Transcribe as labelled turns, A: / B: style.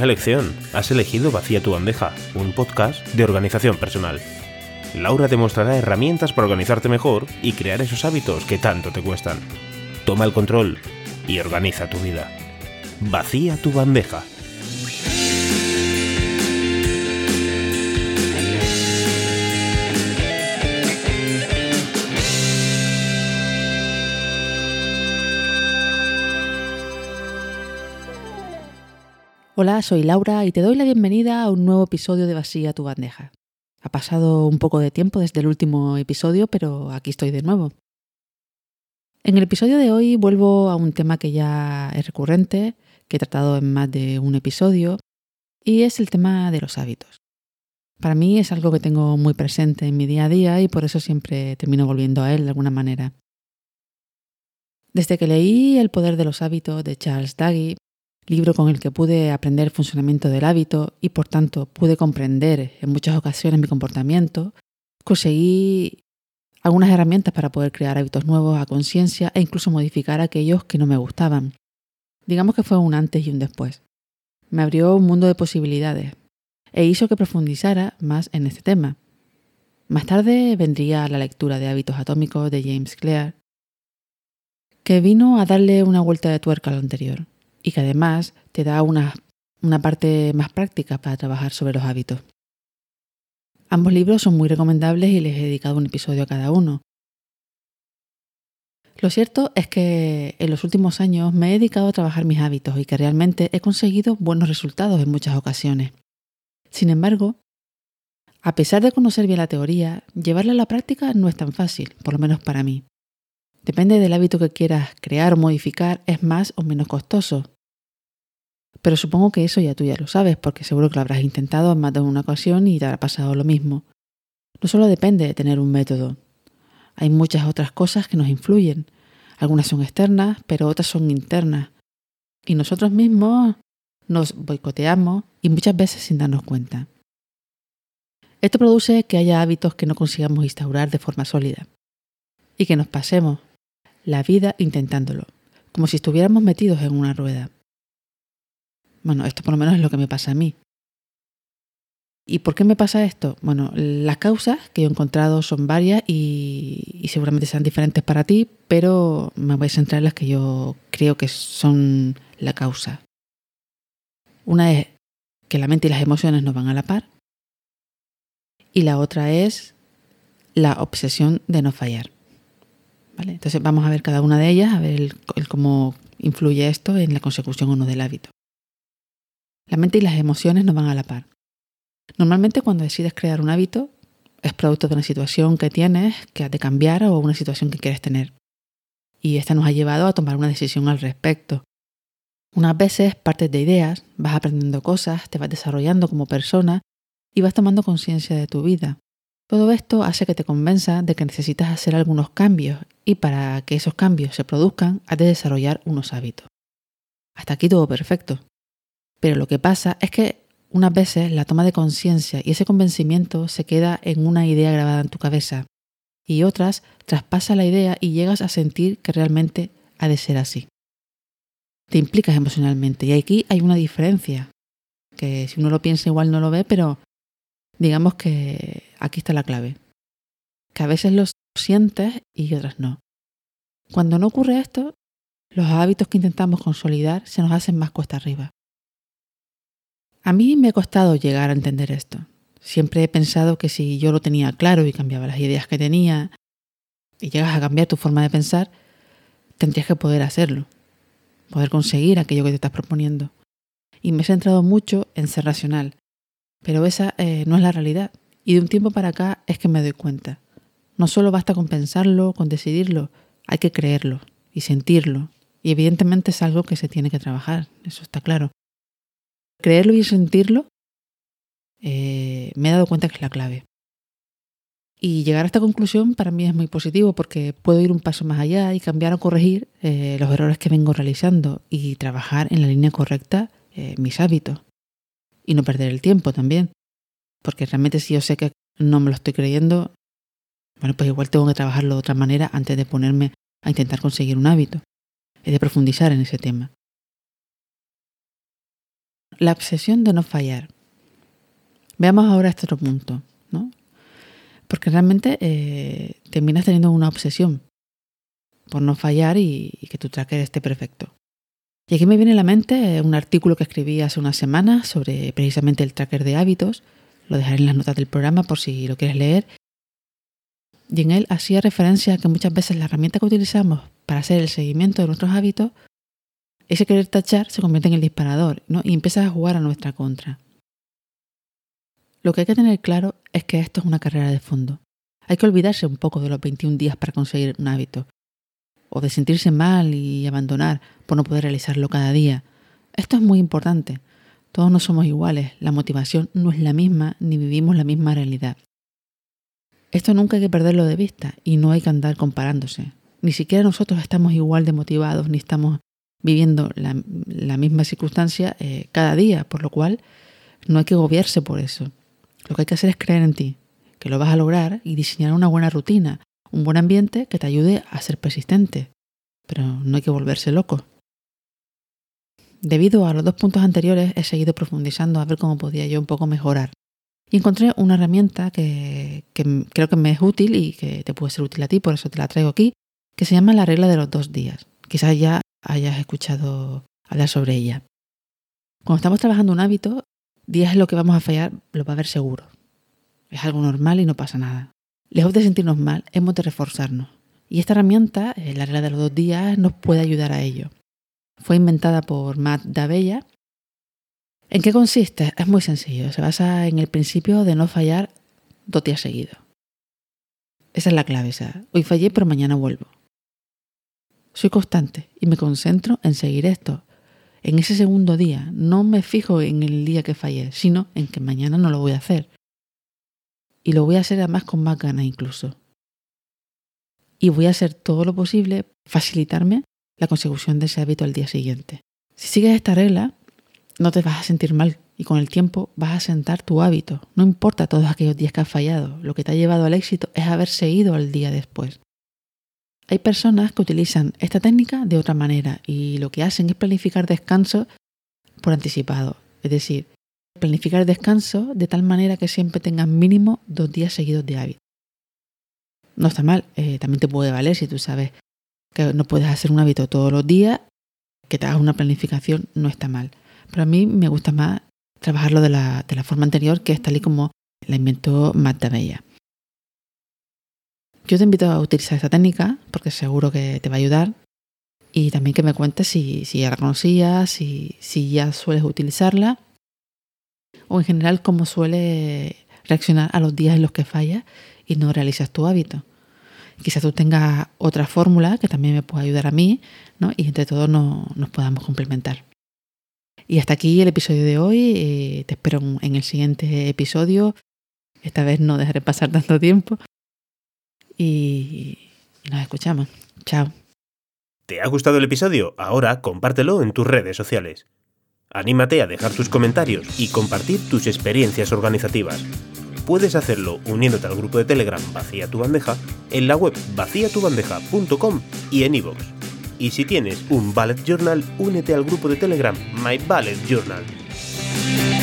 A: Buena elección, has elegido Vacía tu bandeja, un podcast de organización personal. Laura te mostrará herramientas para organizarte mejor y crear esos hábitos que tanto te cuestan. Toma el control y organiza tu vida. Vacía tu bandeja.
B: Hola, soy Laura y te doy la bienvenida a un nuevo episodio de Vacía tu bandeja. Ha pasado un poco de tiempo desde el último episodio, pero aquí estoy de nuevo. En el episodio de hoy vuelvo a un tema que ya es recurrente, que he tratado en más de un episodio, y es el tema de los hábitos. Para mí es algo que tengo muy presente en mi día a día y por eso siempre termino volviendo a él de alguna manera. Desde que leí El poder de los hábitos de Charles Duhigg, libro con el que pude aprender el funcionamiento del hábito y por tanto pude comprender en muchas ocasiones mi comportamiento, conseguí algunas herramientas para poder crear hábitos nuevos a conciencia e incluso modificar aquellos que no me gustaban. Digamos que fue un antes y un después. Me abrió un mundo de posibilidades e hizo que profundizara más en este tema. Más tarde vendría la lectura de Hábitos Atómicos de James Clear, que vino a darle una vuelta de tuerca a lo anterior y que además te da una parte más práctica para trabajar sobre los hábitos. Ambos libros son muy recomendables y les he dedicado un episodio a cada uno. Lo cierto es que en los últimos años me he dedicado a trabajar mis hábitos y que realmente he conseguido buenos resultados en muchas ocasiones. Sin embargo, a pesar de conocer bien la teoría, llevarla a la práctica no es tan fácil, por lo menos para mí. Depende del hábito que quieras crear o modificar, es más o menos costoso. Pero supongo que eso tú ya lo sabes, porque seguro que lo habrás intentado en más de una ocasión y te habrá pasado lo mismo. No solo depende de tener un método. Hay muchas otras cosas que nos influyen. Algunas son externas, pero otras son internas. Y nosotros mismos nos boicoteamos y muchas veces sin darnos cuenta. Esto produce que haya hábitos que no consigamos instaurar de forma sólida y que nos pasemos la vida intentándolo, como si estuviéramos metidos en una rueda. Bueno, esto por lo menos es lo que me pasa a mí. ¿Y por qué me pasa esto? Bueno, las causas que yo he encontrado son varias y seguramente sean diferentes para ti, pero me voy a centrar en las que yo creo que son la causa. Una es que la mente y las emociones no van a la par y la otra es la obsesión de no fallar. ¿Vale? Entonces vamos a ver cada una de ellas, a ver el cómo influye esto en la consecución o no del hábito. La mente y las emociones no van a la par. Normalmente cuando decides crear un hábito es producto de una situación que tienes que has de cambiar o una situación que quieres tener. Y esta nos ha llevado a tomar una decisión al respecto. Unas veces partes de ideas, vas aprendiendo cosas, te vas desarrollando como persona y vas tomando conciencia de tu vida. Todo esto hace que te convenza de que necesitas hacer algunos cambios y para que esos cambios se produzcan has de desarrollar unos hábitos. Hasta aquí todo perfecto. Pero lo que pasa es que unas veces la toma de conciencia y ese convencimiento se queda en una idea grabada en tu cabeza y otras traspasa la idea y llegas a sentir que realmente ha de ser así. Te implicas emocionalmente y aquí hay una diferencia, que si uno lo piensa igual no lo ve, pero digamos que aquí está la clave. Que a veces lo sientes y otras no. Cuando no ocurre esto, los hábitos que intentamos consolidar se nos hacen más cuesta arriba. A mí me ha costado llegar a entender esto. Siempre he pensado que si yo lo tenía claro y cambiaba las ideas que tenía y llegas a cambiar tu forma de pensar, tendrías que poder hacerlo, poder conseguir aquello que te estás proponiendo. Y me he centrado mucho en ser racional, pero esa no es la realidad. Y de un tiempo para acá es que me doy cuenta. No solo basta con pensarlo, con decidirlo, hay que creerlo y sentirlo. Y evidentemente es algo que se tiene que trabajar, eso está claro. Creerlo y sentirlo, me he dado cuenta que es la clave. Y llegar a esta conclusión para mí es muy positivo porque puedo ir un paso más allá y cambiar o corregir los errores que vengo realizando y trabajar en la línea correcta mis hábitos. Y no perder el tiempo también. Porque realmente si yo sé que no me lo estoy creyendo, bueno, pues igual tengo que trabajarlo de otra manera antes de ponerme a intentar conseguir un hábito. Es de profundizar en ese tema. la obsesión de no fallar. Veamos ahora este otro punto, ¿no? Porque realmente terminas teniendo una obsesión por no fallar y que tu tracker esté perfecto. Y aquí me viene a la mente un artículo que escribí hace unas semanas sobre precisamente el tracker de hábitos. Lo dejaré en las notas del programa por si lo quieres leer. Y en él hacía referencia a que muchas veces la herramienta que utilizamos para hacer el seguimiento de nuestros hábitos, ese querer tachar se convierte en el disparador, ¿no? Y empieza a jugar a nuestra contra. Lo que hay que tener claro es que esto es una carrera de fondo. Hay que olvidarse un poco de los 21 días para conseguir un hábito, o de sentirse mal y abandonar por no poder realizarlo cada día. Esto es muy importante. Todos no somos iguales, la motivación no es la misma ni vivimos la misma realidad. Esto nunca hay que perderlo de vista y no hay que andar comparándose. Ni siquiera nosotros estamos igual de motivados ni estamos viviendo la misma circunstancia cada día, por lo cual no hay que agobiarse por eso. Lo que hay que hacer es creer en ti, que lo vas a lograr y diseñar una buena rutina, un buen ambiente que te ayude a ser persistente. Pero no hay que volverse loco. Debido a los 2 puntos anteriores he seguido profundizando a ver cómo podía yo un poco mejorar. Y encontré una herramienta que creo que me es útil y que te puede ser útil a ti, por eso te la traigo aquí, que se llama la regla de los 2 días. Quizás ya hayas escuchado hablar sobre ella. Cuando estamos trabajando un hábito, días en los que vamos a fallar lo va a haber seguro. Es algo normal y no pasa nada. Lejos de sentirnos mal, hemos de reforzarnos. Y esta herramienta, la regla de los 2 días, nos puede ayudar a ello. Fue inventada por Matt D'Avella. ¿En qué consiste? Es muy sencillo. Se basa en el principio de no fallar 2 días seguidos. Esa es la clave. Hoy fallé, pero mañana vuelvo. Soy constante y me concentro en seguir esto. En ese segundo día, no me fijo en el día que fallé, sino en que mañana no lo voy a hacer. Y lo voy a hacer además con más ganas incluso. Y voy a hacer todo lo posible para facilitarme la consecución de ese hábito al día siguiente. Si sigues esta regla, no te vas a sentir mal y con el tiempo vas a asentar tu hábito. No importa todos aquellos días que has fallado, lo que te ha llevado al éxito es haber seguido al día después. Hay personas que utilizan esta técnica de otra manera y lo que hacen es planificar descanso por anticipado. Es decir, planificar el descanso de tal manera que siempre tengas mínimo 2 días seguidos de hábito. No está mal, también te puede valer si tú sabes que no puedes hacer un hábito todos los días, que te hagas una planificación no está mal. Pero a mí me gusta más trabajarlo de la forma anterior, que es tal y como la inventó Matt D'Avella. Yo te invito a utilizar esta técnica porque seguro que te va a ayudar y también que me cuentes si ya la conocías, si ya sueles utilizarla o en general cómo sueles reaccionar a los días en los que fallas y no realizas tu hábito. Quizás tú tengas otra fórmula que también me pueda ayudar a mí, ¿no? Y entre todos nos podamos complementar. Y hasta aquí el episodio de hoy. Te espero en el siguiente episodio. Esta vez no dejaré pasar tanto tiempo. Y nos escuchamos. Chao.
A: ¿Te ha gustado el episodio? Ahora compártelo en tus redes sociales. Anímate a dejar tus comentarios y compartir tus experiencias organizativas. Puedes hacerlo uniéndote al grupo de Telegram Vacía tu Bandeja, en la web vaciatubandeja.com y en iVoox. Y si tienes un Bullet Journal, únete al grupo de Telegram My Bullet Journal.